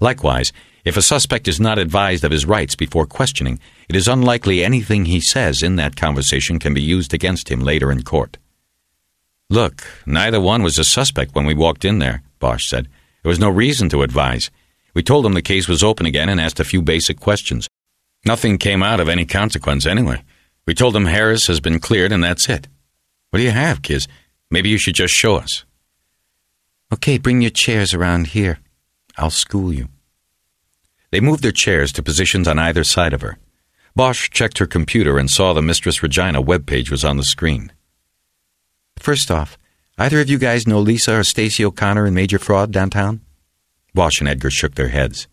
Likewise, if a suspect is not advised of his rights before questioning, it is unlikely anything he says in that conversation can be used against him later in court. "Look, neither one was a suspect when we walked in there," Bosch said. "There was no reason to advise. We told them the case was open again and asked a few basic questions. Nothing came out of any consequence anyway. We told them Harris has been cleared and that's it. What do you have, kids? Maybe you should just show us." "Okay, bring your chairs around here. I'll school you." They moved their chairs to positions on either side of her. Bosch checked her computer and saw the Mistress Regina webpage was on the screen. "First off, either of you guys know Lisa or Stacy O'Connor in Major Fraud downtown?" Bosch and Edgar shook their heads.